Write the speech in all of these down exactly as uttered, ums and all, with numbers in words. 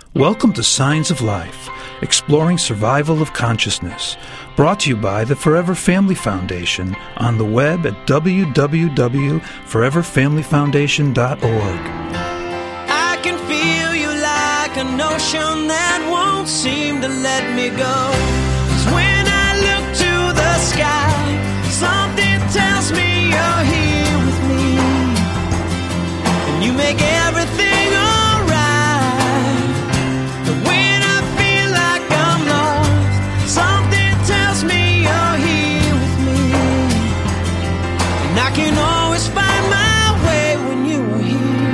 Welcome to Signs of Life, exploring survival of consciousness, brought to you by the Forever Family Foundation on the web at w w w dot forever family foundation dot org. I can feel you like an ocean that won't seem to let me go. 'Cause when I look to the sky, something tells me you're here with me, and you make everything I can always find my way when you are here.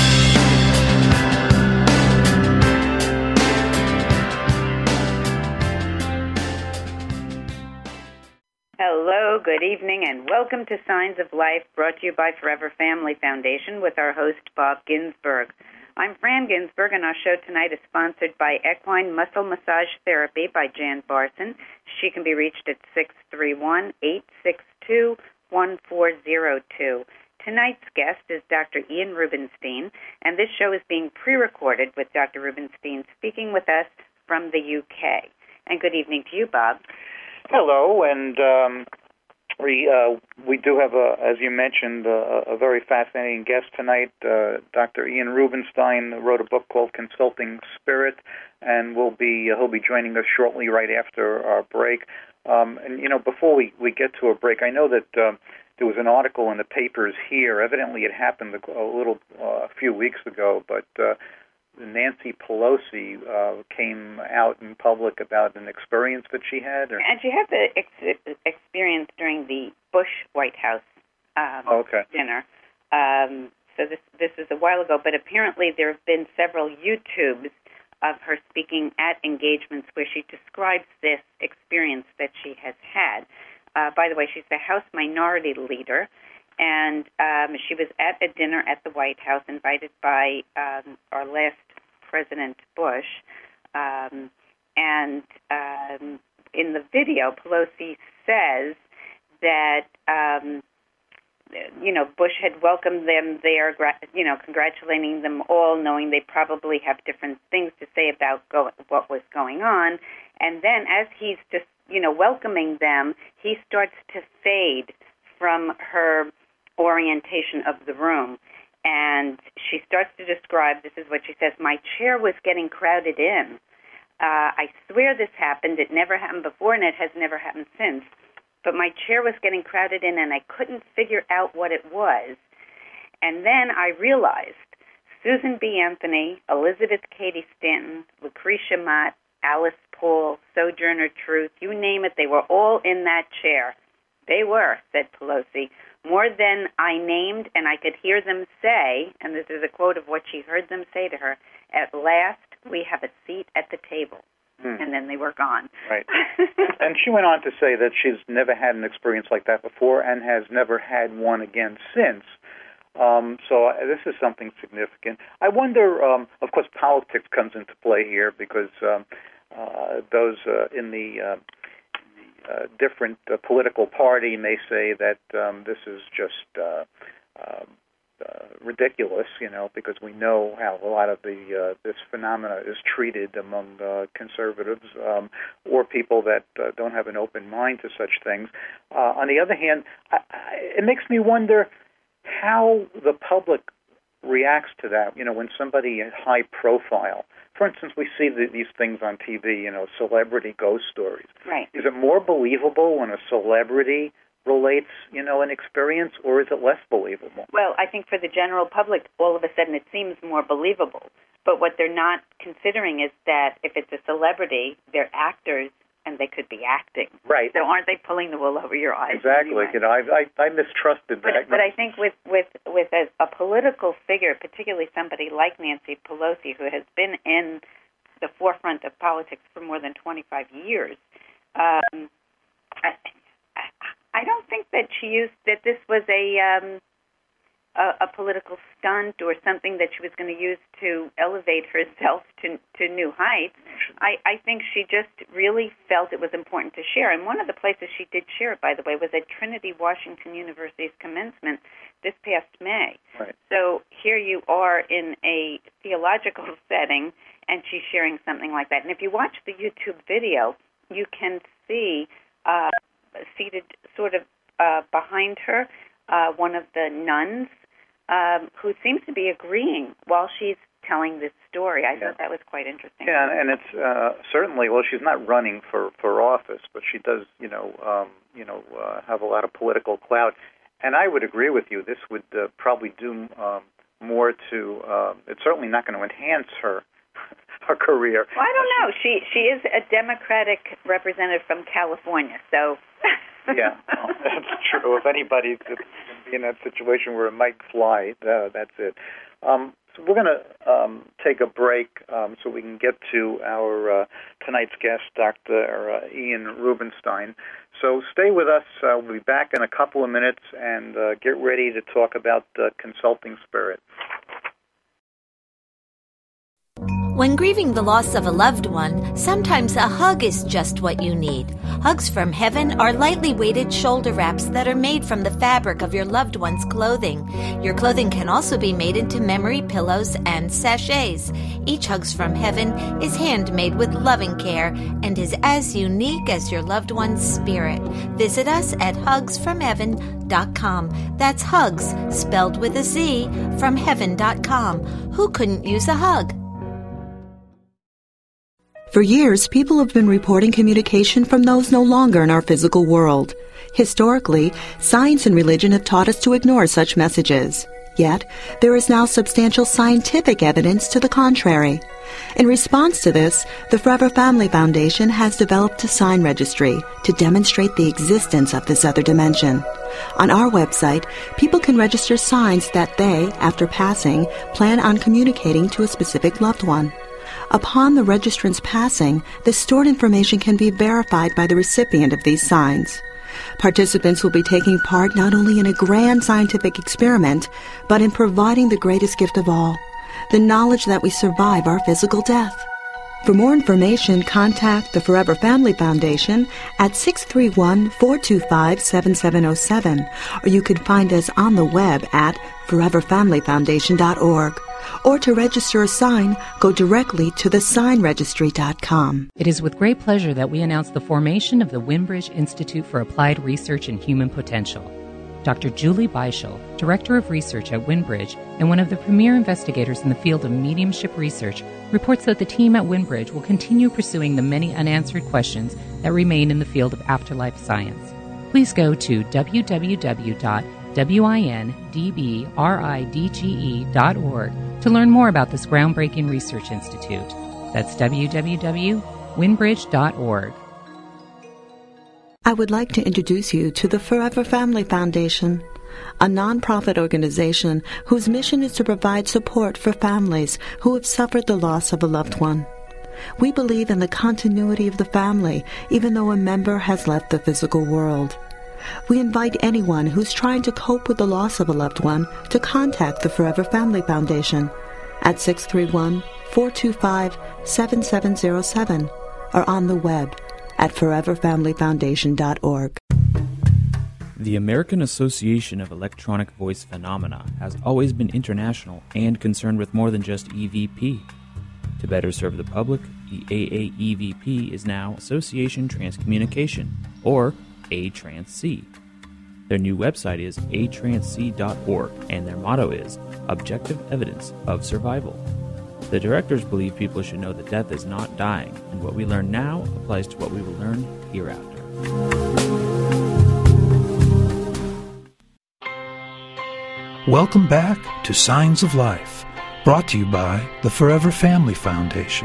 Hello, good evening, and welcome to Signs of Life, brought to you by Forever Family Foundation with our host, Bob Ginsberg. I'm Fran Ginsberg, and our show tonight is sponsored by Equine Muscle Massage Therapy by Jan Barson. She can be reached at six three one, eight six two, one four zero two. Tonight's guest is Doctor Ian Rubinstein, and this show is being pre-recorded with Doctor Rubinstein speaking with us from the U K. And good evening to you, Bob. Hello, and um, we uh, we do have, a, as you mentioned, a, a very fascinating guest tonight. Uh, Doctor Ian Rubinstein wrote a book called Consulting Spirit, and will be uh, he'll be joining us shortly, right after our break. Um, and, you know, before we, we get to a break, I know that uh, there was an article in the papers here. Evidently it happened a, a little, uh, a few weeks ago, but uh, Nancy Pelosi uh, came out in public about an experience that she had. Or? And she had the ex- experience during the Bush White House um, oh, okay. dinner. Um, so this, this is a while ago, but apparently there have been several YouTubes of her speaking at engagements where she describes this experience that she has had. Uh, by the way, she's the House Minority Leader, and um, she was at a dinner at the White House invited by um, our last President Bush. Um, and um, in the video, Pelosi says that um, you know, Bush had welcomed them there, you know, congratulating them all, knowing they probably have different things to say about go- what was going on. And then as he's just, you know, welcoming them, he starts to fade from her orientation of the room. And she starts to describe, this is what she says, "My chair was getting crowded in. Uh, I swear this happened. It never happened before, and it has never happened since. But my chair was getting crowded in, and I couldn't figure out what it was. And then I realized Susan B. Anthony, Elizabeth Cady Stanton, Lucretia Mott, Alice Paul, Sojourner Truth, you name it, they were all in that chair. They were," said Pelosi, "more than I named, and I could hear them say," and this is a quote of what she heard them say to her, "At last we have a seat at the table." Hmm. And then they were gone. Right. And she went on to say that she's never had an experience like that before and has never had one again since. Um, so uh, this is something significant. I wonder, um, of course, politics comes into play here because um, uh, those uh, in the uh, uh, different uh, political party may say that um, this is just uh, uh, Uh, ridiculous, you know, because we know how a lot of the uh, this phenomena is treated among uh, conservatives um, or people that uh, don't have an open mind to such things. Uh, on the other hand, I, I, it makes me wonder how the public reacts to that. You know, when somebody is high profile, for instance, we see the, these things on T V, you know, celebrity ghost stories. Right. Is it more believable when a celebrity relates, you know, an experience, or is it less believable? Well, I think for the general public, all of a sudden it seems more believable. But what they're not considering is that if it's a celebrity, they're actors, and they could be acting. Right. So aren't they pulling the wool over your eyes? Exactly. Anyway? You know, I, I, I mistrusted but, that. But I think with with with a, a political figure, particularly somebody like Nancy Pelosi, who has been in the forefront of politics for more than twenty-five years, um, I, I don't think that she used that this was a, um, a a political stunt or something that she was going to use to elevate herself to to new heights. I, I think she just really felt it was important to share. And one of the places she did share it, by the way, was at Trinity Washington University's commencement this past May. Right. So here you are in a theological setting, and she's sharing something like that. And if you watch the YouTube video, you can see uh, seated sort of uh, behind her uh, one of the nuns um, who seems to be agreeing while she's telling this story. I yeah. thought that was quite interesting. Yeah, and it's uh, certainly, well, she's not running for, for office, but she does, you know, um, you know, uh, have a lot of political clout. And I would agree with you. This would uh, probably do um, more to. Uh, it's certainly not going to enhance her her career. Well, I don't know. She she is a Democratic representative from California, so. Yeah, well, that's true. If anybody's going to be in that situation where it might fly, uh, that's it. Um, so we're going to um, take a break um, so we can get to our uh, tonight's guest, Doctor Uh, Ian Rubenstein. So stay with us. Uh, we'll be back in a couple of minutes, and uh, get ready to talk about uh, consulting spirit. When grieving the loss of a loved one, sometimes a hug is just what you need. Hugs from Heaven are lightly weighted shoulder wraps that are made from the fabric of your loved one's clothing. Your clothing can also be made into memory pillows and sachets. Each Hugs from Heaven is handmade with loving care and is as unique as your loved one's spirit. Visit us at hugs from heaven dot com. That's hugs, spelled with a Z, from heaven dot com. Who couldn't use a hug? For years, people have been reporting communication from those no longer in our physical world. Historically, science and religion have taught us to ignore such messages. Yet, there is now substantial scientific evidence to the contrary. In response to this, the Forever Family Foundation has developed a sign registry to demonstrate the existence of this other dimension. On our website, people can register signs that they, after passing, plan on communicating to a specific loved one. Upon the registrant's passing, the stored information can be verified by the recipient of these signs. Participants will be taking part not only in a grand scientific experiment, but in providing the greatest gift of all, the knowledge that we survive our physical death. For more information, contact the Forever Family Foundation at six three one, four two five, seven seven zero seven, or you can find us on the web at forever family foundation dot org. Or to register a sign, go directly to the sign registry dot com. It is with great pleasure that we announce the formation of the Wimbridge Institute for Applied Research and Human Potential. Doctor Julie Beischel, Director of Research at Wimbridge and one of the premier investigators in the field of mediumship research, reports that the team at Wimbridge will continue pursuing the many unanswered questions that remain in the field of afterlife science. Please go to w w w dot windbridge dot org to learn more about this groundbreaking research institute. That's w w w dot windbridge dot org. I would like to introduce you to the Forever Family Foundation, a nonprofit organization whose mission is to provide support for families who have suffered the loss of a loved one. We believe in the continuity of the family, even though a member has left the physical world. We invite anyone who's trying to cope with the loss of a loved one to contact the Forever Family Foundation at six three one, four two five, seven seven zero seven or on the web at forever family foundation dot org. The American Association of Electronic Voice Phenomena has always been international and concerned with more than just E V P. To better serve the public, the A A E V P is now Association Transcommunication, or A Trans C. Their new website is a trans c dot org, and their motto is Objective Evidence of Survival. The directors believe people should know that death is not dying, and what we learn now applies to what we will learn hereafter. Welcome back to Signs of Life, brought to you by the Forever Family Foundation.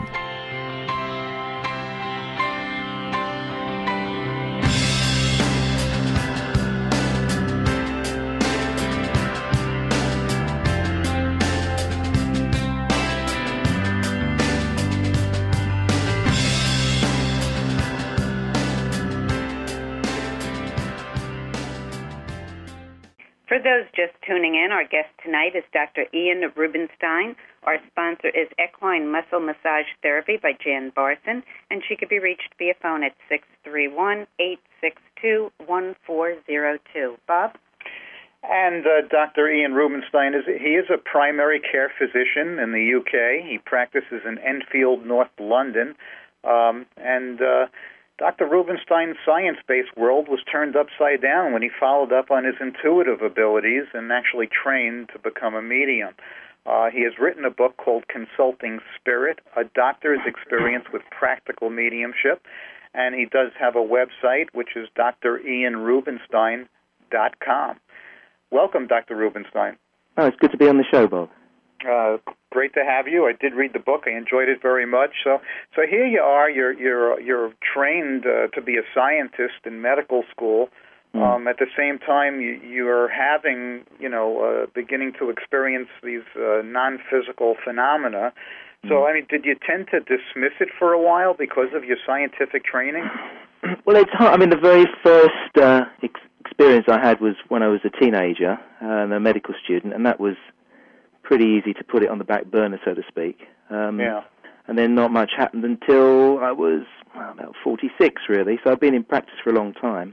For those just tuning in, our guest tonight is Doctor Ian Rubenstein. Our sponsor is Equine Muscle Massage Therapy by Jan Barson, and she could be reached via phone at six three one, eight six two, one four zero two. Bob? And uh, Doctor Ian Rubinstein, is he is a primary care physician in the U K. He practices in Enfield, North London. Um, and uh, Doctor Rubinstein's science-based world was turned upside down when he followed up on his intuitive abilities and actually trained to become a medium. Uh, he has written a book called Consulting Spirit, A Doctor's Experience with Practical Mediumship. And he does have a website, which is d r ian rubinstein dot com. Welcome, Doctor Rubinstein. Oh, it's good to be on the show, Bob. Uh, great to have you. I did read the book. I enjoyed it very much. So, so here you are. You're you're you're trained uh, to be a scientist in medical school. Mm. Um, at the same time, you, you are having, you know, uh, beginning to experience these uh, non-physical phenomena. So, I mean, did you tend to dismiss it for a while because of your scientific training? Well, it's hard. I mean, the very first uh, ex- experience I had was when I was a teenager uh, and a medical student, and that was pretty easy to put it on the back burner, so to speak. Um, yeah. And then not much happened until I was well, about forty-six, really. So I've been in practice for a long time.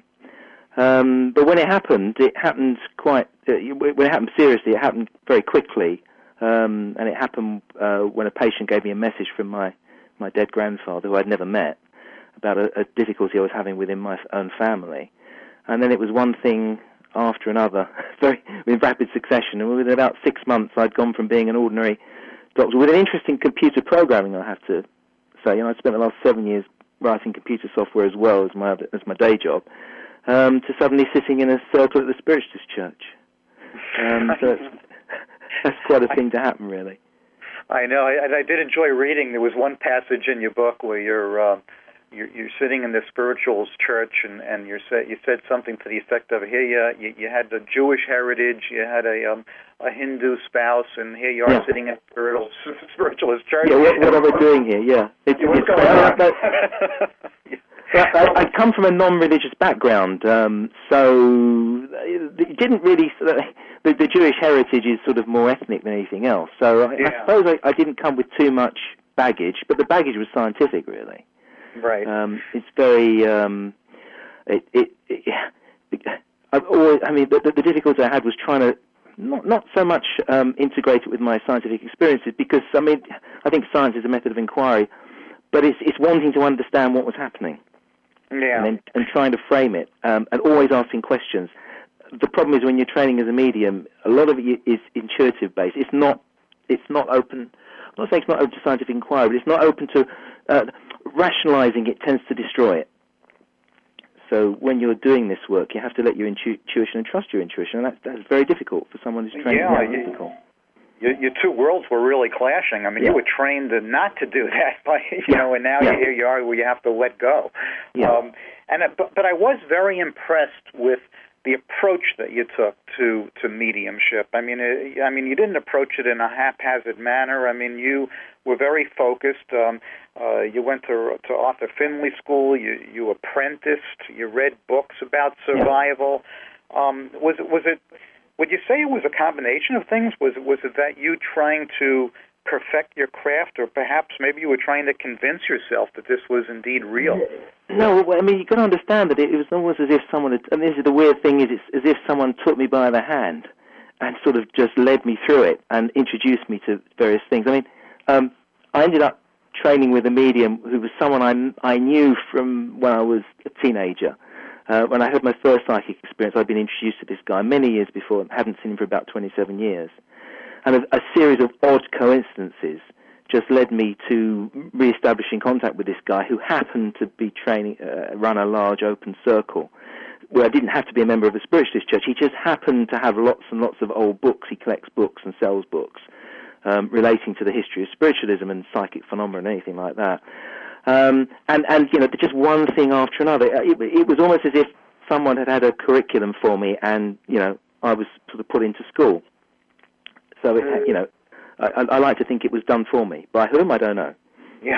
Um, but when it happened, it happened quite. Uh, when it happened seriously, it happened very quickly. Um, and it happened uh, when a patient gave me a message from my, my dead grandfather, who I'd never met, about a, a difficulty I was having within my own family. And then it was one thing after another, very in rapid succession. And within about six months, I'd gone from being an ordinary doctor with an interesting computer programming, I have to say. You know, I spent the last seven years writing computer software as well as my other, as my day job, um, to suddenly sitting in a circle at the Spiritualist Church. Um, so it's, that's quite a thing to happen, really. I know. I, I did enjoy reading. There was one passage in your book where you're uh, you're, you're sitting in the spirituals church, and and you said you said something to the effect of, here you you, you had the Jewish heritage, you had a um, a Hindu spouse, and here you are yeah. sitting in spiritual spiritualist church. Yeah, what, what am I doing here? Yeah, it's, yeah, it's, uh, that, I, I come from a non-religious background, um, so it didn't really. The, the Jewish heritage is sort of more ethnic than anything else. So I, yeah. I suppose I, I didn't come with too much baggage, but the baggage was scientific, really. Right. Um, it's very. Um, it, it, it, I've always. I mean, the, the difficulty I had was trying to not not so much um, integrate it with my scientific experiences, because I mean, I think science is a method of inquiry, but it's it's wanting to understand what was happening. Yeah. And, then, and trying to frame it, um, and always asking questions. The problem is when you're training as a medium, a lot of it is intuitive based. It's not. It's not open. I'm not saying it's not open to scientific inquiry, but it's not open to uh, rationalizing. It tends to destroy it. So when you're doing this work, you have to let your intu- intuition and trust your intuition, and that's that's very difficult for someone who's trained. Yeah, analytical. Your, your two worlds were really clashing. I mean, yeah. you were trained to not to do that, but, you yeah. know, and now yeah. you, here you are where you have to let go. Yeah. Um, and but, but I was very impressed with the approach that you took to, to mediumship. I mean, it, I mean, you didn't approach it in a haphazard manner. I mean, you were very focused. Um, uh, you went to to Arthur Findlay School. You you apprenticed. You read books about survival. Yeah. Um, was was it? Would you say it was a combination of things? Was was it that you trying to perfect your craft, or perhaps maybe you were trying to convince yourself that this was indeed real? No, I mean, you've got to understand that it was almost as if someone had, and this is the weird thing, is it's as if someone took me by the hand and sort of just led me through it and introduced me to various things. I mean, um, I ended up training with a medium who was someone I, I knew from when I was a teenager. Uh, when I had my first psychic experience, I'd been introduced to this guy many years before, I hadn't seen him for about twenty-seven years. And a, a series of odd coincidences just led me to re-establishing contact with this guy who happened to be training, uh, run a large open circle where I didn't have to be a member of a spiritualist church. He just happened to have lots and lots of old books. He collects books and sells books um, relating to the history of spiritualism and psychic phenomena and anything like that. Um, and, and, you know, just one thing after another. It, it was almost as if someone had had a curriculum for me and, you know, I was sort of put into school. So, it, you know, I, I like to think it was done for me. By whom, I don't know. Yeah.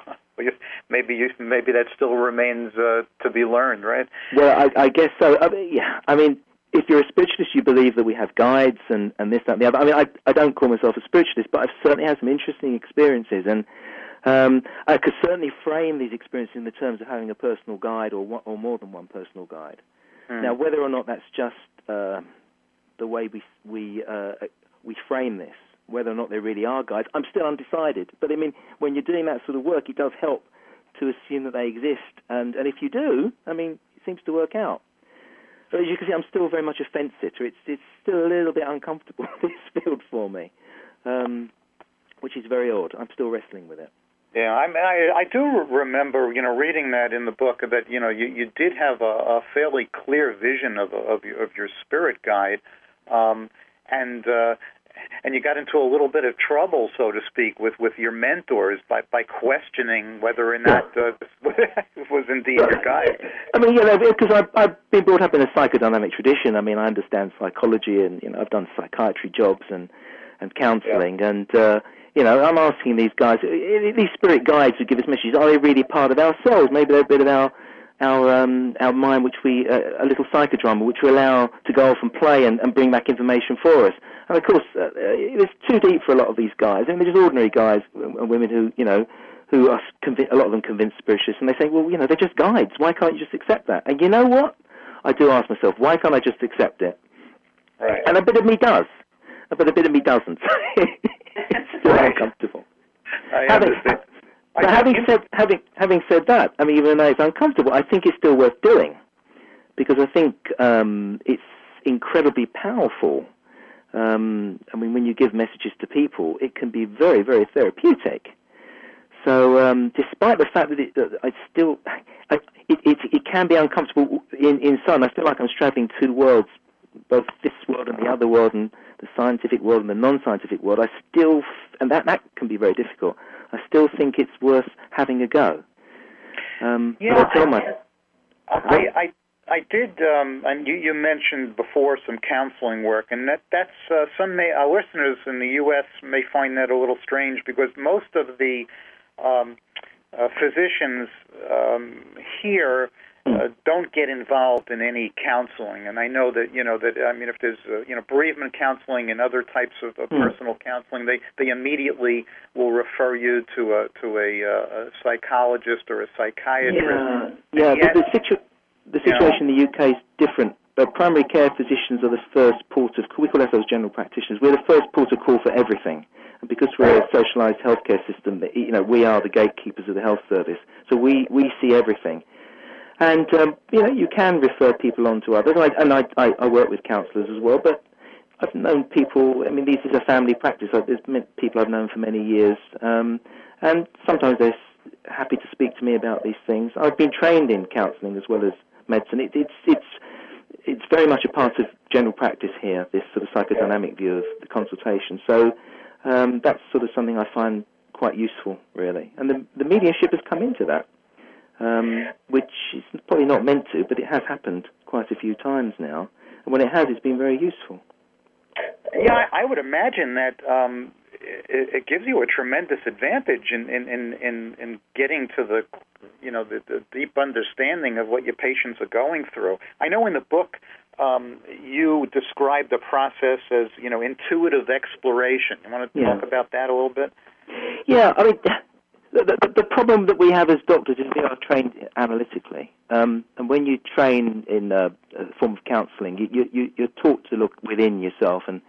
maybe you, maybe that still remains uh, to be learned, right? Well, I, I guess so. I mean, yeah. I mean, if you're a spiritualist, you believe that we have guides and, and this, that, and the other. I mean, I, I don't call myself a spiritualist, but I've certainly had some interesting experiences. And um, I could certainly frame these experiences in the terms of having a personal guide or one, or more than one personal guide. Hmm. Now, whether or not that's just Uh, the way we we uh, we frame this, whether or not they really are guides. I'm still undecided. But I mean, when you're doing that sort of work, it does help to assume that they exist. And, and if you do, I mean, it seems to work out. But as you can see, I'm still very much a fence sitter. It's it's still a little bit uncomfortable, this field for me, um, which is very odd. I'm still wrestling with it. Yeah, I, I I do remember, you know, reading that in the book that, you know, you, you did have a, a fairly clear vision of of your, of your spirit guide, um, and uh, and you got into a little bit of trouble, so to speak, with, with your mentors by, by questioning whether or not uh, was indeed your guide. I mean, you know, because I've, I've been brought up in a psychodynamic tradition. I mean, I understand psychology, and, you know, I've done psychiatry jobs and, and counseling, yeah. and, uh, you know, I'm asking these guys, these spirit guides who give us messages, are they really part of ourselves? Maybe they're a bit of our our um, our mind, which we, uh, a little psychodrama, which we allow to go off and play and, and bring back information for us. And of course, uh, it's too deep for a lot of these guys. I mean, they're just ordinary guys and women who, you know, who are convinced, a lot of them convinced spiritualists, and they say, well, you know, they're just guides. Why can't you just accept that? And you know what? I do ask myself, why can't I just accept it? Right. And a bit of me does, but a bit of me doesn't. It's still right. uncomfortable. I having, understand. But having said having having said that, I mean, even though it's uncomfortable, I think it's still worth doing, because I think um, it's incredibly powerful. Um, I mean, when you give messages to people, it can be very, very therapeutic. So, um, despite the fact that it, uh, I still, I, it, it it can be uncomfortable in inside. I feel like I'm straddling two worlds, both this world and the other world, and the scientific world and the non-scientific world. I still, and that that can be very difficult. I still think it's worth having a go. Um, yeah, but I tell my, I, I, I did, um, and you, you mentioned before some counseling work, and that that's uh, some may, our listeners in the U S may find that a little strange, because most of the um, uh, physicians um, here uh, don't get involved in any counseling. And I know that, you know, that, I mean, if there's, uh, you know, bereavement counseling and other types of, of mm. personal counseling, they, they immediately will refer you to a to a, uh, a psychologist or a psychiatrist. Yeah, yeah yet, but the, situ- the situation you know, in the U K is different. Uh, primary care physicians are the first port of call. We call ourselves general practitioners. We're the first port of call for everything. And because we're a socialised healthcare system, you know, we are the gatekeepers of the health service. So we, we see everything. And, um, you know, you can refer people on to others. And, I, and I, I, I work with counsellors as well, but I've known people, I mean, this is a family practice. There's people I've known for many years. Um, and sometimes they're happy to speak to me about these things. I've been trained in counselling as well as medicine. It, it's, it's, it's very much a part of general practice here, this sort of psychodynamic view of the consultation. So um, that's sort of something I find quite useful, really. And the, the mediumship has come into that. Um, which is probably not meant to, but it has happened quite a few times now. And when it has, it's been very useful. Yeah, I, I would imagine that um, it, it gives you a tremendous advantage in, in, in, in, in getting to the, you know, the, the deep understanding of what your patients are going through. I know in the book um, you describe the process as, you know, intuitive exploration. You want to yeah. talk about that a little bit? Yeah, I mean, The, the, the problem that we have as doctors is we are trained analytically, um, and when you train in a, a form of counselling, you, you, you're taught to look within yourself and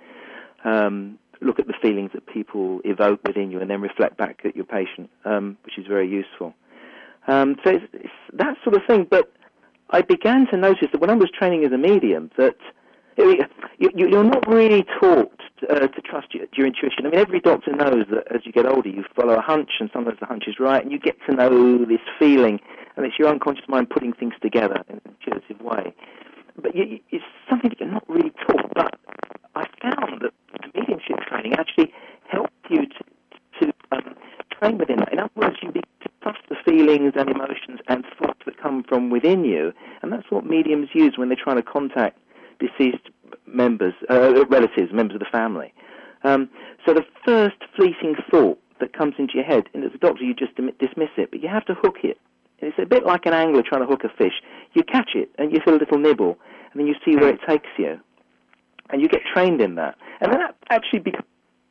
um, look at the feelings that people evoke within you, and then reflect back at your patient, um, which is very useful. Um, so it's, it's that sort of thing. But I began to notice that when I was training as a medium, that you, you're not really taught uh, to trust your, your intuition. I mean, every doctor knows that as you get older, you follow a hunch, and sometimes the hunch is right, and you get to know this feeling, and it's your unconscious mind putting things together in an intuitive way. But you, it's something that you're not really taught. But I found that the mediumship training actually helped you to, to um, train within that. In other words, you begin to trust the feelings and emotions and thoughts that come from within you, and that's what mediums use when they're trying to contact deceased members, uh, relatives, members of the family. Um, so the first fleeting thought that comes into your head, and as a doctor you just dismiss it, but you have to hook it. And it's a bit like an angler trying to hook a fish. You catch it, and you feel a little nibble, and then you see where it takes you. And you get trained in that. And then that actually becomes,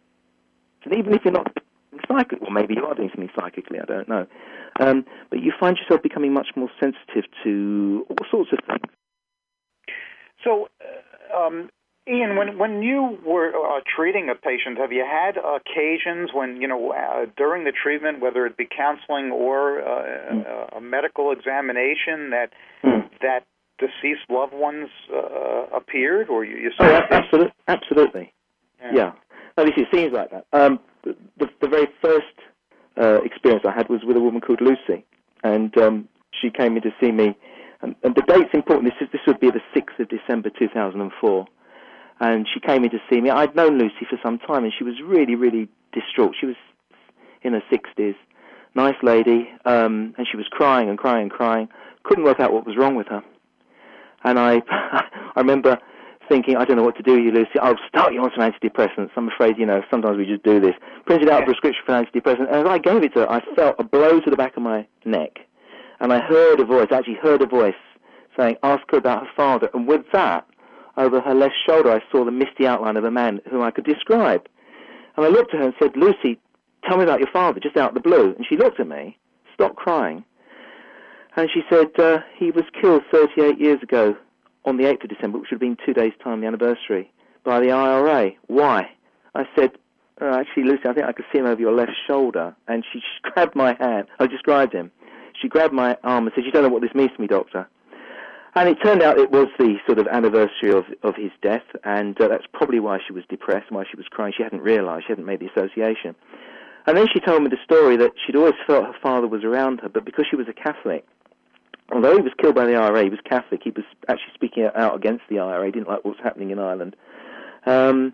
and even if you're not psychically, or maybe you are doing something psychically, I don't know, um, but you find yourself becoming much more sensitive to all sorts of things. So, uh, um, Ian, when when you were uh, treating a patient, have you had occasions when, you know, uh, during the treatment, whether it be counseling or uh, mm. a medical examination, that mm. that deceased loved ones uh, appeared, or you? you oh, yeah, absolutely, absolutely. Yeah. yeah. Obviously, it seems like that. Um, the, the very first uh, experience I had was with a woman called Lucy, and um, she came in to see me. And, and the date's important. This is this would be the sixth of December, two thousand four. And she came in to see me. I'd known Lucy for some time, and she was really, really distraught. She was in her sixties, nice lady, um, and she was crying and crying and crying. Couldn't work out what was wrong with her. And I, I remember thinking, I don't know what to do with you, Lucy. I'll start you on some antidepressants. I'm afraid, you know, sometimes we just do this. Printed out a prescription for an antidepressant, and as I gave it to her, I felt a blow to the back of my neck, and I heard a voice. I actually heard a voice saying, "Ask her about her father." And with that, over her left shoulder, I saw the misty outline of a man whom I could describe. And I looked at her and said, "Lucy, tell me about your father," just out of the blue. And she looked at me, stopped crying, and she said, uh, he was killed thirty-eight years ago on the eighth of December, which would have been two days' time, the anniversary, by the I R A. Why? I said, oh, actually, Lucy, I think I could see him over your left shoulder. And she grabbed my hand. I described him. She grabbed my arm and said, "You don't know what this means to me, doctor." And it turned out it was the sort of anniversary of, of his death, and uh, that's probably why she was depressed, why she was crying. She hadn't realised, she hadn't made the association. And then she told me the story that she'd always felt her father was around her, but because she was a Catholic, although he was killed by the I R A, he was Catholic, he was actually speaking out against the I R A, he didn't like what was happening in Ireland. Um,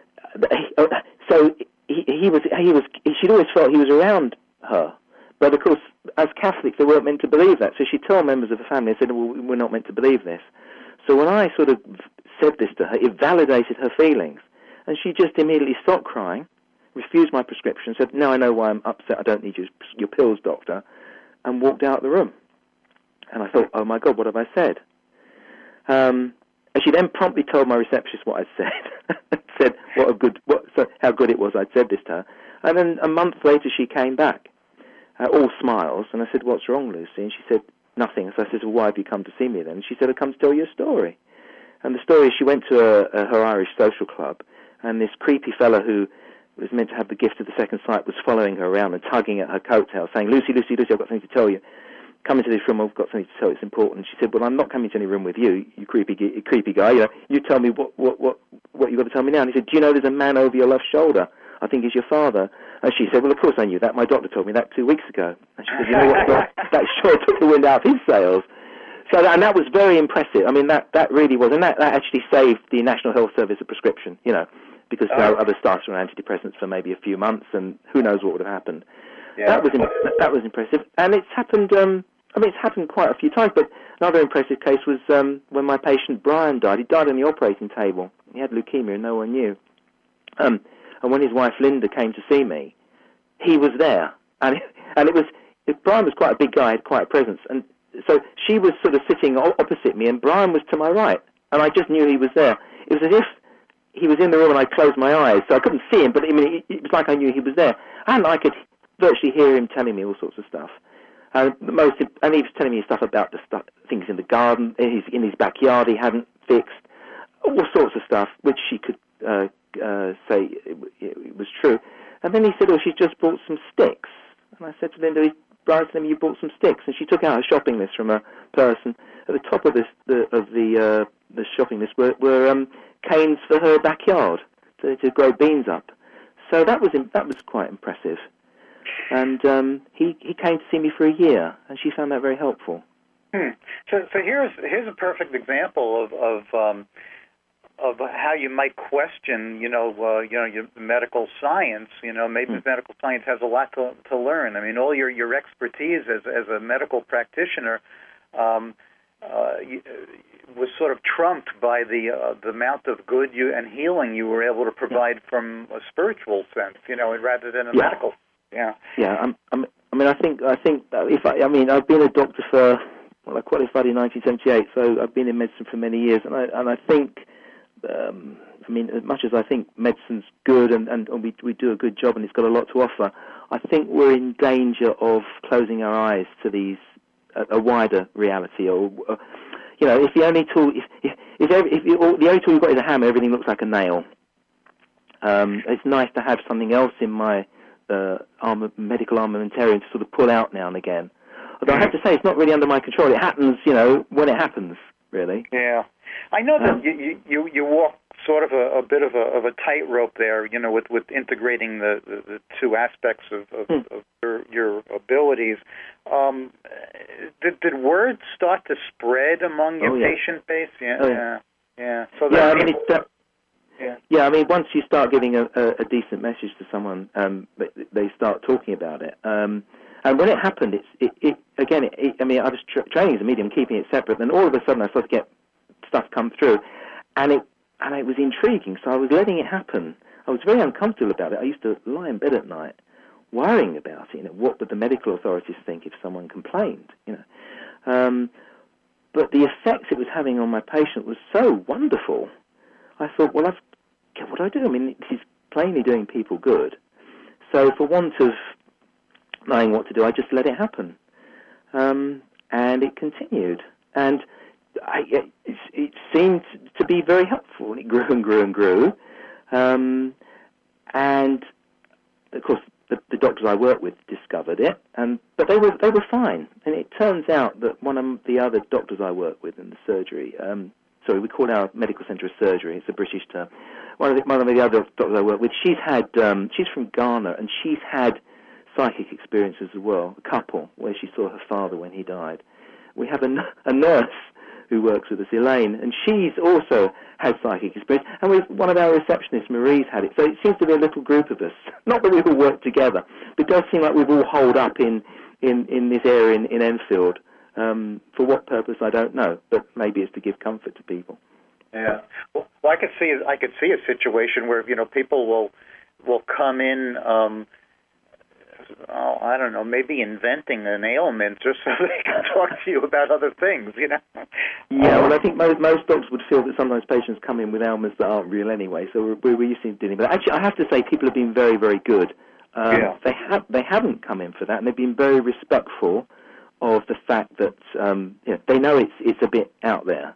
so he, he was, he was, she'd always felt he was around her. But, of course, as Catholics, they weren't meant to believe that. So she told members of the family, I said, well, we're not meant to believe this. So when I sort of said this to her, it validated her feelings. And she just immediately stopped crying, refused my prescription, said, "No, I know why I'm upset. I don't need your, your pills, doctor," and walked out of the room. And I thought, oh, my God, what have I said? Um, and she then promptly told my receptionist what I'd said. said what a good, what, so how good it was I'd said this to her. And then a month later, she came back. Uh, all smiles, and I said, "What's wrong, Lucy?" And she said, "Nothing." So I said, "Well, why have you come to see me then?" And she said, "I've come to tell you a story." And the story is she went to a, a, her Irish social club, and this creepy fella who was meant to have the gift of the second sight was following her around and tugging at her coattail, saying, "Lucy, Lucy, Lucy, I've got something to tell you. Come into this room, I've got something to tell you, it's important." And she said, "Well, I'm not coming to any room with you, you creepy you creepy guy. You know, you tell me what, what, what, what you've got to tell me now." And he said, "Do you know there's a man over your left shoulder? I think he's your father." And she said, "Well, of course I knew that. My doctor told me that two weeks ago." And she said, "You know what? That, that sure took the wind out of his sails." So, that, and that was very impressive. I mean, that, that really was. And that, that actually saved the National Health Service a prescription, you know, because there were other started on antidepressants for maybe a few months, and who knows what would have happened. Yeah. That was that was impressive. And it's happened, um, I mean, it's happened quite a few times, but another impressive case was um, when my patient Brian died. He died on the operating table. He had leukemia and no one knew. Um, and when his wife Linda came to see me, he was there. And it, and it was, it, Brian was quite a big guy, had quite a presence. And so she was sort of sitting opposite me, and Brian was to my right. And I just knew he was there. It was as if he was in the room and I closed my eyes, so I couldn't see him, but I mean, it, it was like I knew he was there. And I could virtually hear him telling me all sorts of stuff. Uh, the most, and he was telling me stuff about the stuff, things in the garden, in his, in his backyard he hadn't fixed, all sorts of stuff, which she could uh, uh, say it, it was true. And then he said, "Oh, she's just bought some sticks." And I said to Linda, "Brian said to me, you bought some sticks." And she took out a shopping list from her purse, and at the top of this, the, of the uh, the shopping list were, were um, canes for her backyard to, to grow beans up. So that was that was quite impressive. And um, he he came to see me for a year, and she found that very helpful. Hmm. So so here's here's a perfect example of of um, of how you might question, you know, uh, you know, your medical science. You know, maybe hmm. medical science has a lot to to learn. I mean, all your your expertise as as a medical practitioner um, uh, you, was sort of trumped by the uh, the amount of good you and healing you were able to provide yeah. from a spiritual sense, you know, rather than a yeah. medical. Yeah, yeah. I'm, I'm, I mean, I think, I think, if I, I mean, I've been a doctor for, well, I qualified in nineteen seventy-eight, so I've been in medicine for many years, and I, and I think, um, I mean, as much as I think medicine's good and, and we we do a good job and it's got a lot to offer, I think we're in danger of closing our eyes to these a, a wider reality, or uh, you know, if the only tool, if, if if, every, if you, the only tool you've got is a hammer, everything looks like a nail. Um, it's nice to have something else in my uh, armor, medical armamentarium to sort of pull out now and again. Although I have to say, it's not really under my control. It happens, you know, when it happens, really. Yeah. I know that um, you, you, you walk sort of a, a bit of a, of a tightrope there, you know, with, with integrating the, the, the two aspects of, of, hmm. of your, your abilities. Um, did, did word start to spread among your oh, yeah. patient base? Yeah, oh, yeah, yeah. So yeah, that I mean, it's, uh, yeah. yeah, I mean, once you start giving a, a, a decent message to someone, um, they start talking about it. Um, and when it happened, it's it, it again. It, it, I mean, I was tra- training as a medium, keeping it separate, and all of a sudden, I started to get stuff come through, and it and it was intriguing. So I was letting it happen. I was very uncomfortable about it. I used to lie in bed at night, worrying about it. You know, what would the medical authorities think if someone complained? You know, um, but the effects it was having on my patient was so wonderful. I thought, well, I've, what do I do? I mean, this is plainly doing people good. So for want of knowing what to do, I just let it happen. Um, and it continued. And I, it, it seemed to be very helpful. And it grew and grew and grew. Um, and, of course, the, the doctors I worked with discovered it. And, but they were they were fine. And it turns out that one of the other doctors I worked with in the surgery, um, sorry, we call our medical centre a surgery. It's a British term. One of the, one of the other doctors I work with, she's had, um, she's from Ghana, and she's had psychic experiences as well. A couple where she saw her father when he died. We have a, a nurse who works with us, Elaine, and she's also had psychic experience. And we've, one of our receptionists, Marie's, had it. So it seems to be a little group of us. Not that we all work together, but it does seem like we've all holed up in in, in this area in, in Enfield. Um, for what purpose, I don't know, but maybe it's to give comfort to people. Yeah. Well, well I could see I could see a situation where, you know, people will will come in, um, oh, I don't know, maybe inventing an ailment just so they can talk to you about other things, you know. Yeah, well, I think most most doctors would feel that sometimes patients come in with ailments that aren't real anyway. So we're, we're used to dealing with that. Actually, I have to say, people have been very, very good. Um, yeah. They have they haven't come in for that, and they've been very respectful of the fact that um, you know, they know it's it's a bit out there.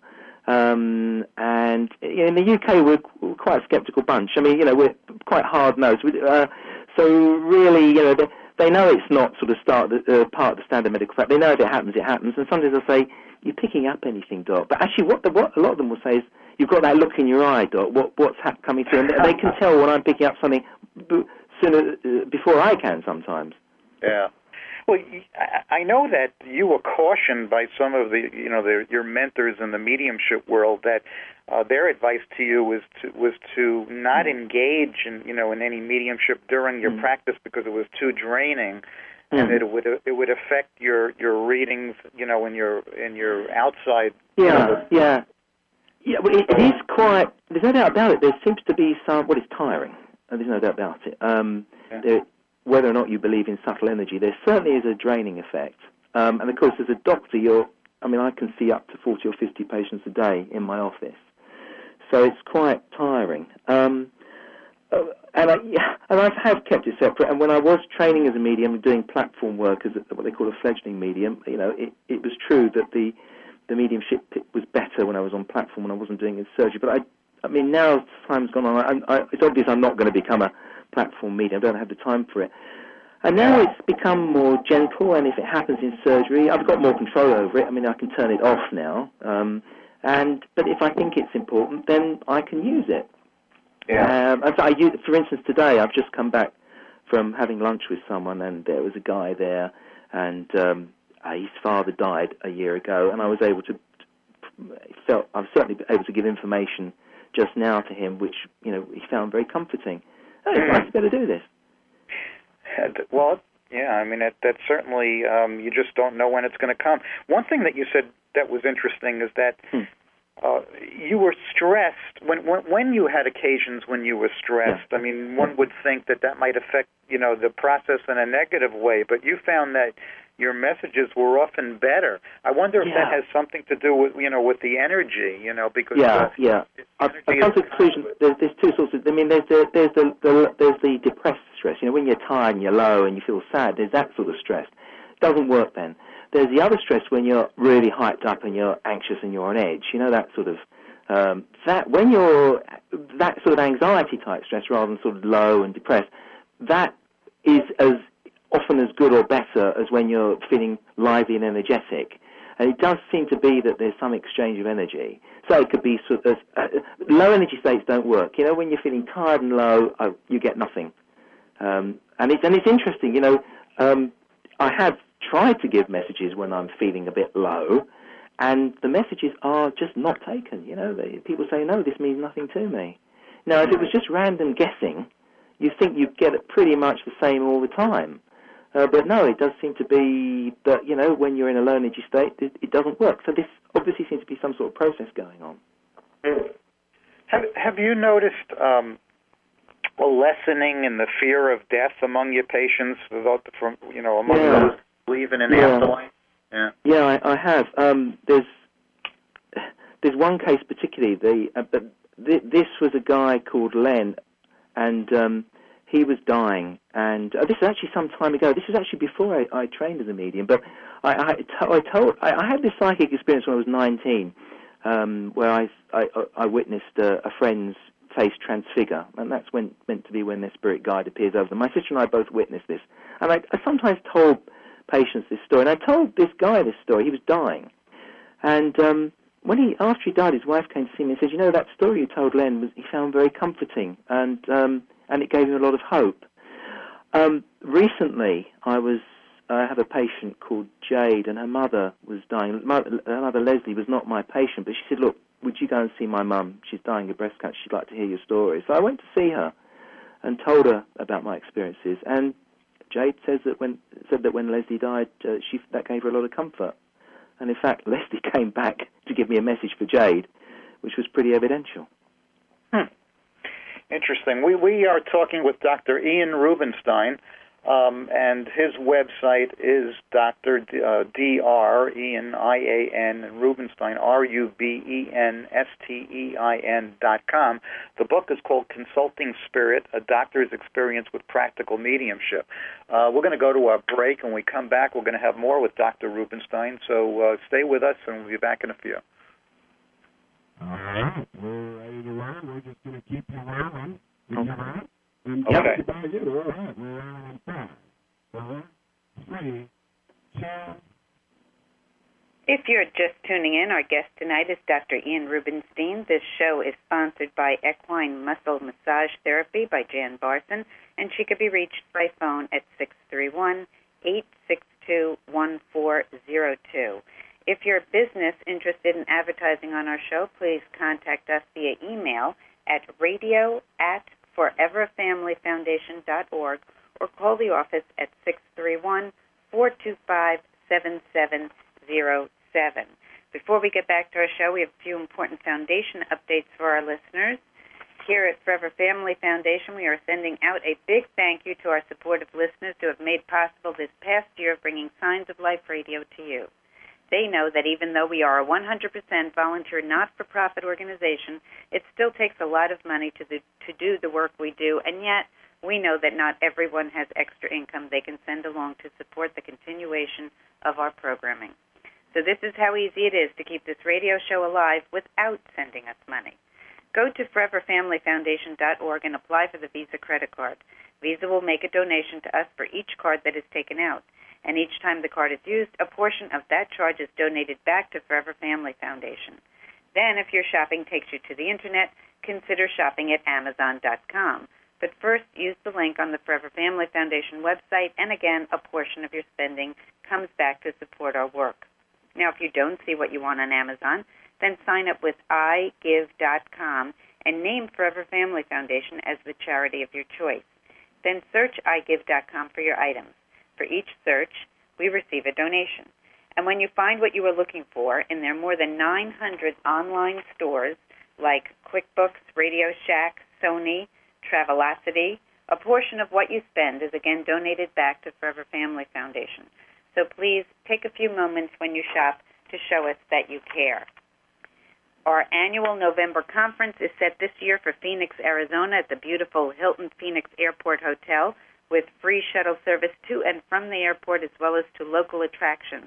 Um, and in the U K, we're, we're quite a sceptical bunch. I mean, you know, we're quite hard-nosed. Uh, so really, you know, they, they know it's not sort of start uh, part of the standard medical fact. They know if it happens, it happens. And sometimes they'll say, "You're picking up anything, Doc?" But actually, what the, what a lot of them will say is, "You've got that look in your eye, Doc. What what's ha- coming through?" And they, they can tell when I'm picking up something sooner uh, before I can sometimes. Yeah. Well, I know that you were cautioned by some of the, you know, the, your mentors in the mediumship world that uh, their advice to you was to was to not mm. engage in, you know, in any mediumship during your mm. practice because it was too draining, mm. and it would it would affect your, your readings, you know, in your in your outside. Yeah, you know, yeah, yeah. Well, it, it is quite. There's no doubt about it. There seems to be some. Well, it's tiring. There's no doubt about it. Um, yeah. there, whether or not you believe in subtle energy, there certainly is a draining effect. Um, and, of course, as a doctor, you're, I mean, I can see up to forty or fifty patients a day in my office. So it's quite tiring. Um, uh, and, I, yeah, and I have kept it separate. And when I was training as a medium and doing platform work as a, what they call a fledgling medium, you know, it, it was true that the, the mediumship was better when I was on platform, when I wasn't doing it in surgery. But, I, I mean, now as time's gone on, I, I, it's obvious I'm not going to become a platform medium. I don't have the time for it. And now it's become more gentle, and if it happens in surgery, I've got more control over it. I mean, I can turn it off now. Um, and but if I think it's important, then I can use it. Yeah. Um, and so I use, for instance, today I've just come back from having lunch with someone, and there was a guy there, and um, his father died a year ago, and I was able to felt I was certainly able to give information just now to him, which you know he found very comforting. Oh, it's nice to be able to do this. Well, yeah, I mean, that, that certainly, um, you just don't know when it's going to come. One thing that you said that was interesting is that hmm. uh, you were stressed. When, when when you had occasions when you were stressed, yeah. I mean, one would think that that might affect, you know, the process in a negative way, but you found that your messages were often better. I wonder if yeah. that has something to do with, you know, with the energy, you know, because yeah, uh, yeah. I've, I've come to the conclusion. There's, there's two sorts of. I mean, there's the there's the, the there's the depressed stress. You know, when you're tired and you're low and you feel sad. There's that sort of stress. Doesn't work then. There's the other stress when you're really hyped up and you're anxious and you're on edge. You know, that sort of Um, that when you're that sort of anxiety type stress rather than sort of low and depressed, that is as often as good or better as when you're feeling lively and energetic. And it does seem to be that there's some exchange of energy. So it could be sort of uh, low energy states don't work. You know, when you're feeling tired and low, oh, you get nothing. Um, and it's and it's interesting. You know, um, I have tried to give messages when I'm feeling a bit low, and the messages are just not taken. You know, they, people say, no, this means nothing to me. Now, if it was just random guessing, you think you'd get it pretty much the same all the time. Uh, but no, it does seem to be that, you know, when you're in a low energy state, it, it doesn't work. So this obviously seems to be some sort of process going on. Have, have you noticed um, a lessening in the fear of death among your patients, from, you know, among yeah. those who believe in an yeah. afterlife? Yeah, yeah, I, I have. Um, there's there's one case particularly. The uh, but th- this was a guy called Len, and um, he was dying. And uh, this is actually some time ago. This was actually before I, I trained as a medium. But I, I, t- I told I, I had this psychic experience when I was nineteen, um, where I I, I witnessed uh, a friend's face transfigure, and that's when meant to be when their spirit guide appears over them. My sister and I both witnessed this, and I, I sometimes told patients this story, and I told this guy this story. He was dying, and um, when he after he died, his wife came to see me and said, "You know, that story you told Len was he found very comforting, and um, and it gave him a lot of hope." Um, recently, I was I had a patient called Jade, and her mother was dying. Her mother Leslie was not my patient, but she said, "Look, would you go and see my mum? She's dying of breast cancer. She'd like to hear your story." So I went to see her and told her about my experiences. And Jade says that when said that when Leslie died, uh, she that gave her a lot of comfort. And in fact, Leslie came back to give me a message for Jade, which was pretty evidential. Hmm. Interesting. We we are talking with Doctor Ian Rubenstein, um, and his website is Doctor D, uh, D R Ian I A N and Rubenstein R U B E N S T E I N dot com. The book is called Consulting Spirit: A Doctor's Experience with Practical Mediumship. Uh, we're going to go to our break, and when we come back, we're going to have more with Doctor Rubenstein. So uh, stay with us, and we'll be back in a few. All right, we're ready to run. We're just going to keep you rolling. Keep you rolling. And okay. That's about you. All right, we're on five, four, three, two. If you're just tuning in, our guest tonight is Doctor Ian Rubenstein. This show is sponsored by Equine Muscle Massage Therapy by Jan Barson, and she could be reached by phone at six three one, eight six two, one four zero two. If you're a business interested in advertising on our show, please contact us via email at radio at forever family foundation dot org or call the office at six three one, four two five, seven seven zero seven. Before we get back to our show, we have a few important foundation updates for our listeners. Here at Forever Family Foundation, we are sending out a big thank you to our supportive listeners who have made possible this past year of bringing Signs of Life Radio to you. They know that even though we are a one hundred percent volunteer, not-for-profit organization, it still takes a lot of money to, the, to do the work we do, and yet we know that not everyone has extra income they can send along to support the continuation of our programming. So this is how easy it is to keep this radio show alive without sending us money. Go to forever family foundation dot org and apply for the Visa credit card. Visa will make a donation to us for each card that is taken out. And each time the card is used, a portion of that charge is donated back to Forever Family Foundation. Then, if your shopping takes you to the Internet, consider shopping at amazon dot com. But first, use the link on the Forever Family Foundation website, and again, a portion of your spending comes back to support our work. Now, if you don't see what you want on Amazon, then sign up with i give dot com and name Forever Family Foundation as the charity of your choice. Then search i give dot com for your items. For each search, we receive a donation. And when you find what you are looking for in their more than nine hundred online stores like QuickBooks, Radio Shack, Sony, Travelocity, a portion of what you spend is again donated back to Forever Family Foundation. So please take a few moments when you shop to show us that you care. Our annual November conference is set this year for Phoenix, Arizona at the beautiful Hilton Phoenix Airport Hotel, with free shuttle service to and from the airport as well as to local attractions.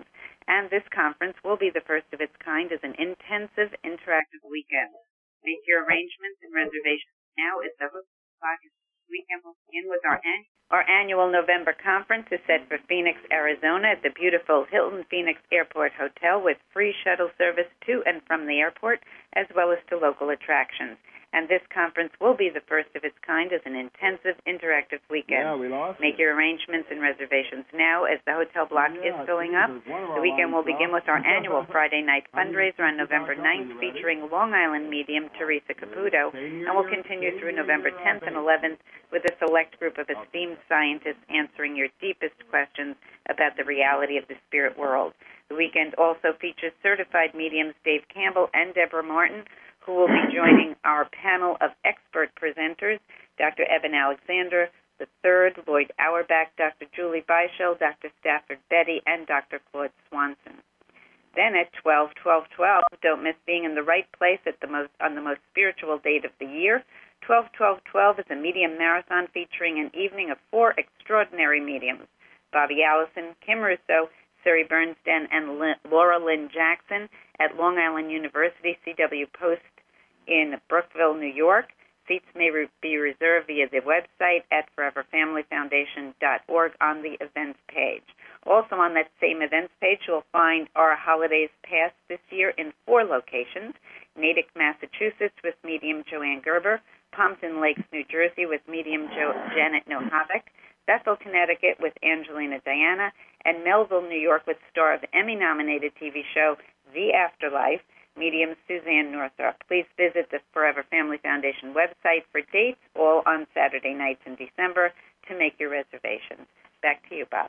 And this conference will be the first of its kind as an intensive, interactive weekend. Make your arrangements and reservations now at the Hotel Block. Weekend will begin with our annual, our annual November conference is set for Phoenix, Arizona at the beautiful Hilton Phoenix Airport Hotel with free shuttle service to and from the airport as well as to local attractions. And this conference will be the first of its kind as an intensive, interactive weekend. Yeah, we lost Make it. your arrangements and reservations now as the hotel block Yeah, is filling up. The weekend will begin with our annual Friday night fundraiser on November ninth featuring Long Island medium Teresa Caputo, and will continue through November tenth and eleventh with a select group of esteemed scientists answering your deepest questions about the reality of the spirit world. The weekend also features certified mediums Dave Campbell and Deborah Martin, who will be joining our panel of expert presenters, Doctor Evan Alexander the third, Lloyd Auerbach, Doctor Julie Beischel, Doctor Stafford Betty, and Doctor Claude Swanson. Then at twelve, twelve, twelve, don't miss being in the right place at the most on the most spiritual date of the year. twelve, twelve, twelve is a medium marathon featuring an evening of four extraordinary mediums: Bobby Allison, Kim Russo, Suri Bernstein, and Laura Lynn Jackson at Long Island University C W Post in Brookville, New York. Seats may re- be reserved via the website at forever family foundation dot org on the events page. Also on that same events page, you'll find our holidays past this year in four locations: Natick, Massachusetts with medium Joanne Gerber, Pompton Lakes, New Jersey with medium jo- Janet Nohavec, Bethel, Connecticut with Angelina Diana, and Melville, New York with star of the Emmy-nominated T V show The Afterlife, medium Suzanne Northrop. Please visit the Forever Family Foundation website for dates, all on Saturday nights in December, to make your reservations. Back to you, Bob.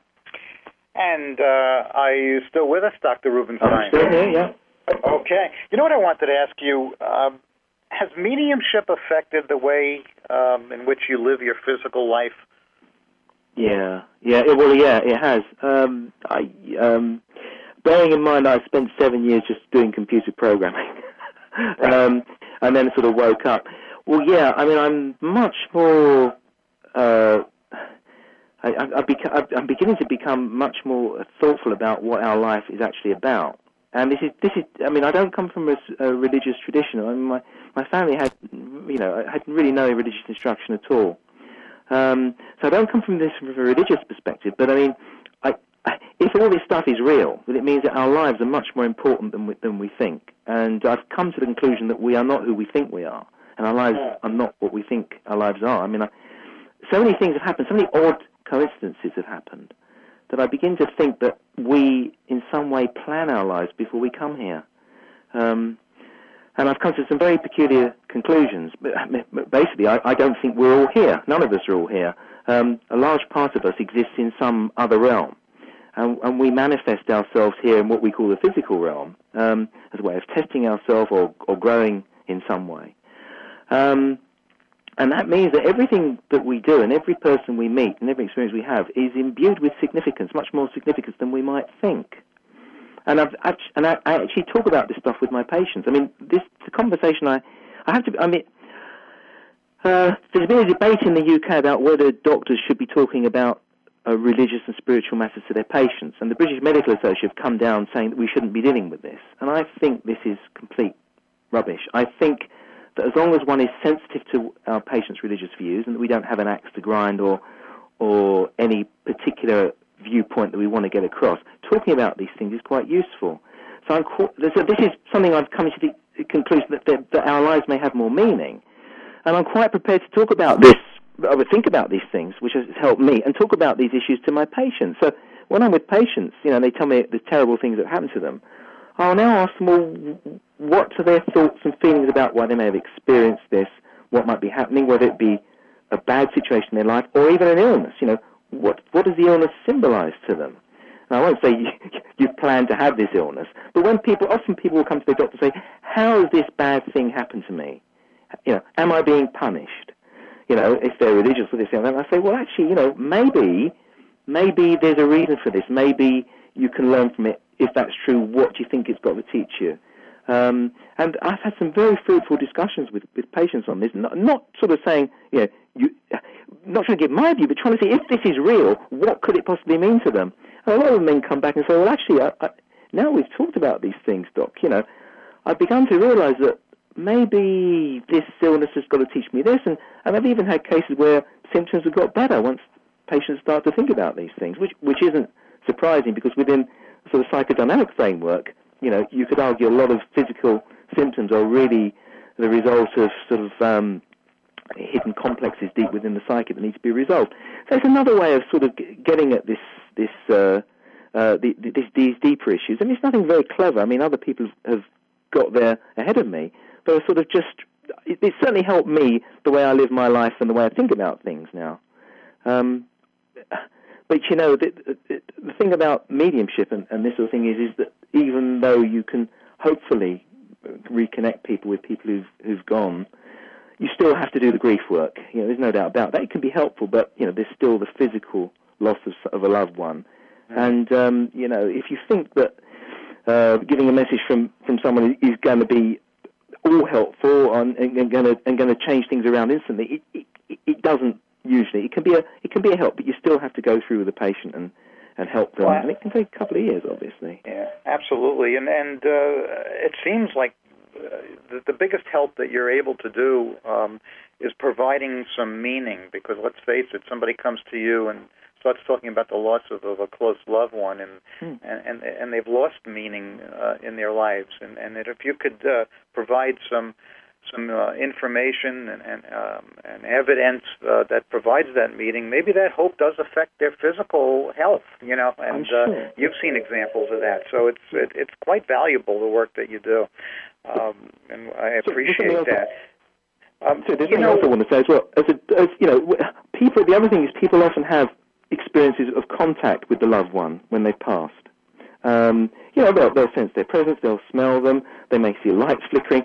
And uh, are you still with us, Doctor Rubenstein? I'm still here, yeah. Okay. You know what I wanted to ask you? Um, has mediumship affected the way um, in which you live your physical life? Yeah, yeah. It, well, yeah, it has. Um, I, um, bearing in mind, I spent seven years just doing computer programming, um, and then sort of woke up. Well, yeah. I mean, I'm much more. Uh, I, I, I beca- I'm beginning to become much more thoughtful about what our life is actually about. And this is this is. I mean, I don't come from a, a religious tradition. I mean, my my family had, you know, had really no religious instruction at all. Um, so I don't come from this from a religious perspective, but I mean, I, I, if all this stuff is real, then it means that our lives are much more important than we, than we think. And I've come to the conclusion that we are not who we think we are, and our lives are not what we think our lives are. I mean, I, so many things have happened, so many odd coincidences have happened, that I begin to think that we, in some way, plan our lives before we come here. Um, And I've come to some very peculiar conclusions. But basically, I, I don't think we're all here. None of us are all here. Um, a large part of us exists in some other realm. And, and we manifest ourselves here in what we call the physical realm um, as a way of testing ourselves or, or growing in some way. Um, and that means that everything that we do and every person we meet and every experience we have is imbued with significance, much more significance than we might think. And, I've, I've, and I, I actually talk about this stuff with my patients. I mean, this the conversation I, I have to, I mean, uh, there's been a debate in the U K about whether doctors should be talking about uh, religious and spiritual matters to their patients. And the British Medical Association have come down saying that we shouldn't be dealing with this. And I think this is complete rubbish. I think that as long as one is sensitive to our patients' religious views and that we don't have an axe to grind or or any particular viewpoint that we want to get across, talking about these things is quite useful. So, I'm, so this is something I've come to the conclusion that, that, that our lives may have more meaning, and I'm quite prepared to talk about this, I would think about these things, which has helped me, and talk about these issues to my patients. So when I'm with patients, you know, they tell me the terrible things that happen to them, I'll now ask them, well, what are their thoughts and feelings about why they may have experienced this, what might be happening, whether it be a bad situation in their life or even an illness, you know, What what does the illness symbolize to them? And I won't say you, you plan to have this illness, but when people, often people will come to their doctor and say, how has this bad thing happened to me? You know, am I being punished? You know, if they're religious or this and that, I say, well, actually, you know, maybe, maybe there's a reason for this. Maybe you can learn from it. If that's true, what do you think it's got to teach you? Um, and I've had some very fruitful discussions with, with patients on this, not, not sort of saying, you know, you, not trying to give my view, but trying to say, if this is real, what could it possibly mean to them? And a lot of them then come back and say, well, actually, I, I, now we've talked about these things, Doc, you know, I've begun to realize that maybe this illness has got to teach me this, and, and I've even had cases where symptoms have got better once patients start to think about these things, which which isn't surprising, because within sort of psychodynamic framework, you know, you could argue a lot of physical symptoms are really the result of sort of um, hidden complexes deep within the psyche that need to be resolved. So it's another way of sort of getting at this this uh, uh, the, this, these deeper issues. I mean, it's nothing very clever. I mean, other people have got there ahead of me, but I sort of just it, it certainly helped me the way I live my life and the way I think about things now. Um, but you know, the, the, the thing about mediumship and, and this sort of thing is, is that even though you can hopefully reconnect people with people who've who've gone, you still have to do the grief work. You know, there's no doubt about that. It can be helpful, but you know, there's still the physical loss of, of a loved one. Mm. And um, you know, if you think that uh, giving a message from, from someone is going to be all helpful and, and going to and going to change things around instantly, it, it, it doesn't usually. It can be a it can be a help, but you still have to go through with the patient and. and help them, well, and it can take a couple of years, obviously. Yeah, absolutely, and and uh, it seems like uh, the, the biggest help that you're able to do um, is providing some meaning, because let's face it, somebody comes to you and starts talking about the loss of, of a close loved one, and hmm. and, and and they've lost meaning uh, in their lives, and, and that if you could uh, provide some some uh, information and and, um, and evidence uh, that provides that meaning, maybe that hope does affect their physical health, you know, and sure. uh, you've seen examples of that. So it's it, it's quite valuable, the work that you do, um, and I appreciate so, that. Um, so there's you something know, else I want to say as well. As, a, as you know, people. The other thing is people often have experiences of contact with the loved one when they've passed. Um, you know, they'll, they'll sense their presence, they'll smell them, they may see lights flickering.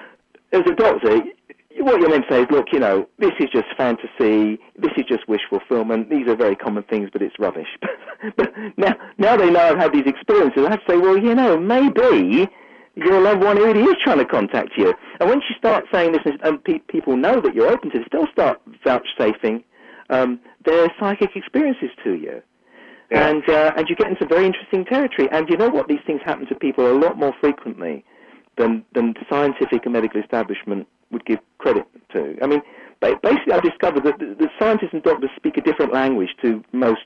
As a doctor, what you're meant to say is, look, you know, this is just fantasy, this is just wish fulfillment, these are very common things, but it's rubbish. But now, now they know I've had these experiences, I have to say, well, you know, maybe your loved one really is trying to contact you. And once you start saying this, and pe- people know that you're open to this, they'll start vouchsafing um, their psychic experiences to you. Yeah. And, uh, and you get into very interesting territory. And you know what? These things happen to people a lot more frequently than than the scientific and medical establishment would give credit to. I mean, basically I've discovered that the, the scientists and doctors speak a different language to most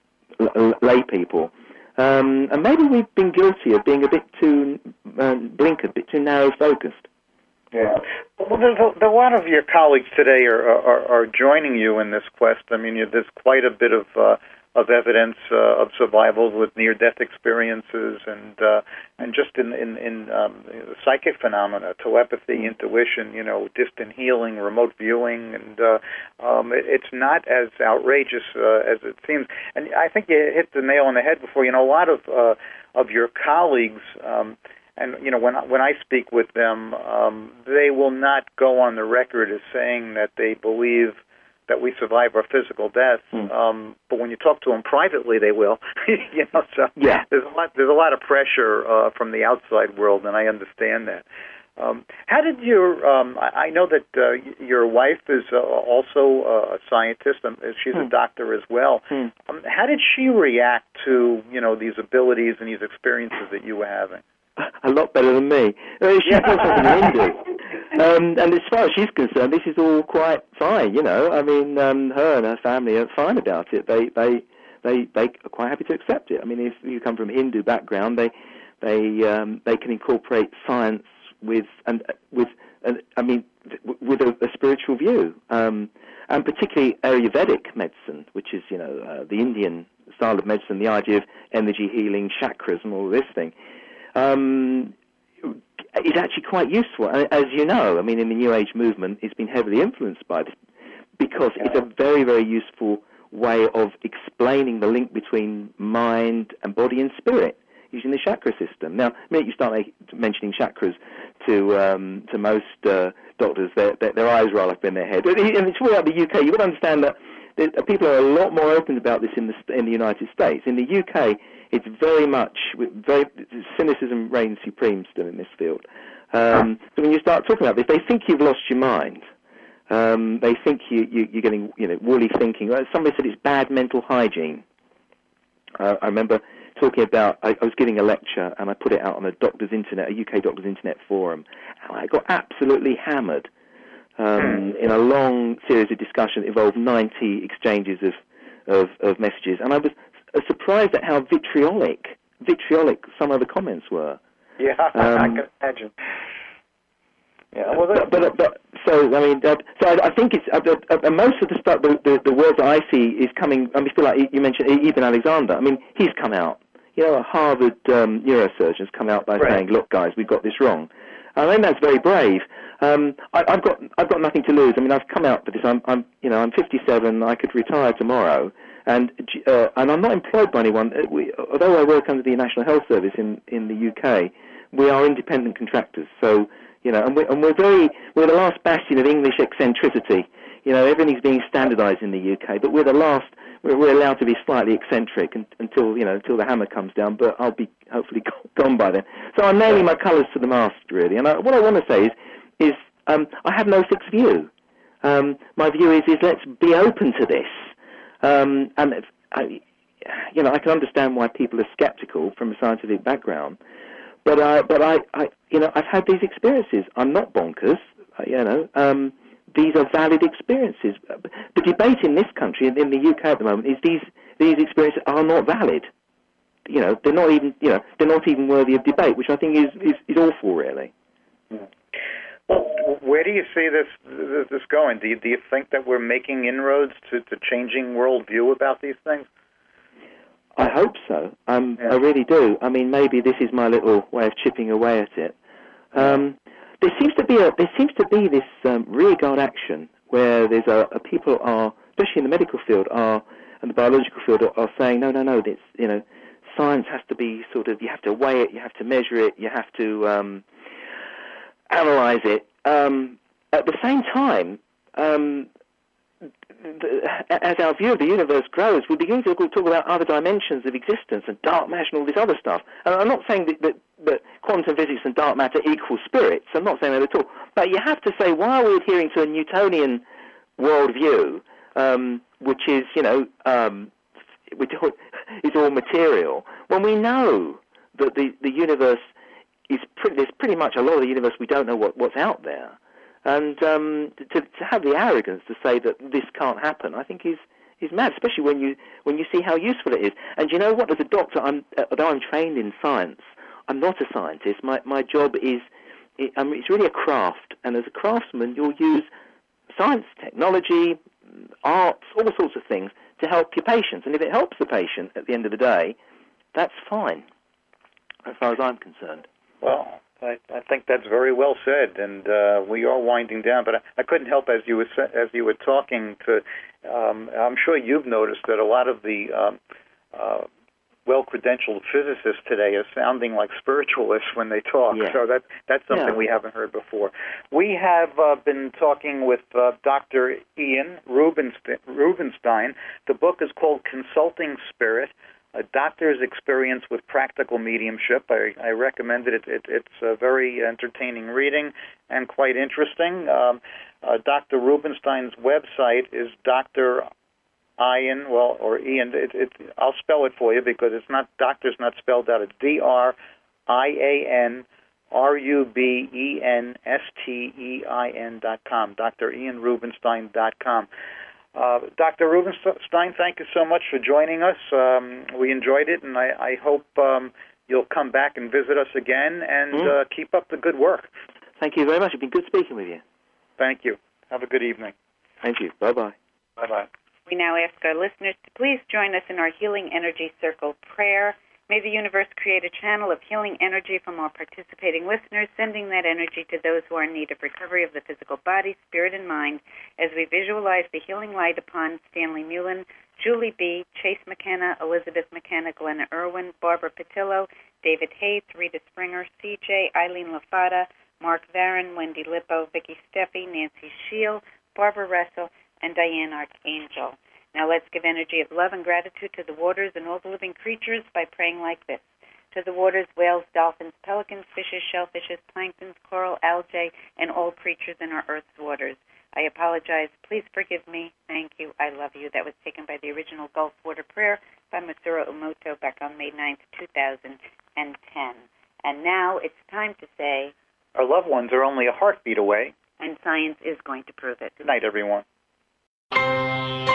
l- lay people. Um, and maybe we've been guilty of being a bit too uh, blinkered, a bit too narrow-focused. Yeah. Well, there's a, a lot of your colleagues today are, are, are joining you in this quest. I mean, there's quite a bit of... Uh, of evidence uh, of survival with near-death experiences, and uh, and just in in, in um, psychic phenomena, telepathy, intuition, you know, distant healing, remote viewing, and uh, um, it, it's not as outrageous uh, as it seems. And I think you hit the nail on the head before. You know, a lot of uh, of your colleagues. Um, And, you know, when, when I speak with them, um, they will not go on the record as saying that they believe that we survive our physical death. Mm. Um, but when you talk to them privately, they will. you know, so yeah. there's a lot there's a lot of pressure uh, from the outside world, and I understand that. Um, how did your? Um, I, I know that uh, your wife is uh, also uh, a scientist. Um, she's mm. a doctor as well. Mm. Um, how did she react to, you know, these abilities and these experiences that you were having? A lot better than me. I mean, she's also from Hindu. Um, and as far as she's concerned, this is all quite fine, you know. I mean, um, her and her family are fine about it. They, they, they, they are quite happy to accept it. I mean, if you come from a Hindu background, they, they, um, they can incorporate science with, and with, and, I mean, with a, a spiritual view, um, and particularly Ayurvedic medicine, which is, you know, uh, the Indian style of medicine, the idea of energy healing, chakras, and all this thing. Um, is actually quite useful. As you know, I mean, in the New Age movement, it's been heavily influenced by this because it's a very, very useful way of explaining the link between mind and body and spirit using the chakra system. Now, the minute you start make, mentioning chakras to um, to most uh, doctors, their, their, their eyes roll up in their head. And it's all out the U K. You've got to understand that, that people are a lot more open about this in the in the United States. In the U K, it's very much, very cynicism reigns supreme still in this field. Um, so when you start talking about this, they think you've lost your mind. Um, they think you, you, you're getting, you know, woolly thinking. Somebody said it's bad mental hygiene. Uh, I remember talking about, I, I was giving a lecture and I put it out on a doctor's internet, a U K doctor's internet forum, and I got absolutely hammered um, in a long series of discussion that involved ninety exchanges of, of, of messages, and I was surprised at how vitriolic, vitriolic some of the comments were. Yeah, um, I can imagine. Yeah, well, but, but, but so I mean, uh, so I, I think it's uh, uh, most of the stuff, the, the, the words that I see is coming. I mean, feel like you mentioned Eben Alexander. I mean, he's come out. You know, a Harvard um, neurosurgeon's come out by right. saying, "Look, guys, we got this wrong." I think that's very brave. Um, I, I've got I've got nothing to lose. I mean, I've come out for this. I'm I'm you know I'm fifty-seven. I could retire tomorrow, and uh, and I'm not employed by anyone. We, although I work under the National Health Service in in the U K, we are independent contractors. So. You know, and we're, and we're very, we're the last bastion of English eccentricity. You know, everything's being standardised in the U K, but we're the last, we're, we're allowed to be slightly eccentric and, until, you know, until the hammer comes down, but I'll be hopefully gone by then. So I'm nailing my colours to the mast, really. And I, what I want to say is, is um, I have no fixed view. Um, my view is, is let's be open to this. Um, and, if, I, you know, I can understand why people are sceptical from a scientific background. But I, but I, I, you know, I've had these experiences. I'm not bonkers, you know. Um, these are valid experiences. The debate in this country, in the U K at the moment, is these these experiences are not valid. You know, they're not even, you know, they're not even worthy of debate, which I think is is, is awful, really. Well, where do you see this this going? Do you, do you think that we're making inroads to, to changing worldview about these things? I hope so. Um, yeah. I really do. I mean, maybe this is my little way of chipping away at it. Um, there seems to be a there seems to be this um, rearguard action where there's a, a people are, especially in the medical field, are and the biological field are, are saying no, no, no. This, you know, science has to be sort of, you have to weigh it, you have to measure it, you have to um, analyze it. Um, at the same time. Um, As our view of the universe grows, we begin to talk about other dimensions of existence and dark matter and all this other stuff. And I'm not saying that, that, that quantum physics and dark matter equal spirits. I'm not saying that at all. But you have to say, why are we adhering to a Newtonian worldview, um, which is, you know, um, which is all material, when we know that the, the universe is pretty, there's pretty much a lot of the universe we don't know what, what's out there. And um, to, to have the arrogance to say that this can't happen, I think is is mad, especially when you when you see how useful it is. And you know what? As a doctor, I'm, although I'm trained in science, I'm not a scientist. My my job is it, I mean, it's really a craft, and as a craftsman, you'll use science, technology, arts, all sorts of things to help your patients. And if it helps the patient at the end of the day, that's fine, as far as I'm concerned. Well, I, I think that's very well said, and uh, we are winding down. But I, I couldn't help as you were as you were talking to. Um, I'm sure you've noticed that a lot of the um, uh, well-credentialed physicists today are sounding like spiritualists when they talk. Yeah. So that that's something yeah. we haven't heard before. We have uh, been talking with uh, Doctor Ian Rubenstein, Rubenstein. The book is called Consulting Spirit: A Doctor's Experience with Practical Mediumship. I, I recommend it. it, it it's a very entertaining reading and quite interesting. Um, uh, Doctor Rubenstein's website is Doctor Ian, well, or Ian. It, it, I'll spell it for you because it's not, doctor's not spelled out. It's D R I A N R U B E N S T E I N dot com, D R Ian Rubenstein dot com. Uh, Doctor Rubenstein, thank you so much for joining us. Um, we enjoyed it, and I, I hope um, you'll come back and visit us again, and mm. uh, keep up the good work. Thank you very much. It's been good speaking with you. Thank you. Have a good evening. Thank you. Bye-bye. Bye-bye. We now ask our listeners to please join us in our Healing Energy Circle prayer. May the universe create a channel of healing energy from our participating listeners, sending that energy to those who are in need of recovery of the physical body, spirit, and mind, as we visualize the healing light upon Stanley Mullen, Julie B., Chase McKenna, Elizabeth McKenna, Glenna Irwin, Barbara Patillo, David Hates, Rita Springer, C J, Eileen LaFata, Mark Varon, Wendy Lippo, Vicky Steffi, Nancy Shield, Barbara Russell, and Diane Archangel. Now let's give energy of love and gratitude to the waters and all the living creatures by praying like this. To the waters, whales, dolphins, pelicans, fishes, shellfishes, planktons, coral, algae, and all creatures in our earth's waters. I apologize. Please forgive me. Thank you. I love you. That was taken by the original Gulf Water Prayer by Masaru Emoto back on May ninth, two thousand ten. And now it's time to say, our loved ones are only a heartbeat away. And science is going to prove it. Good night, everyone.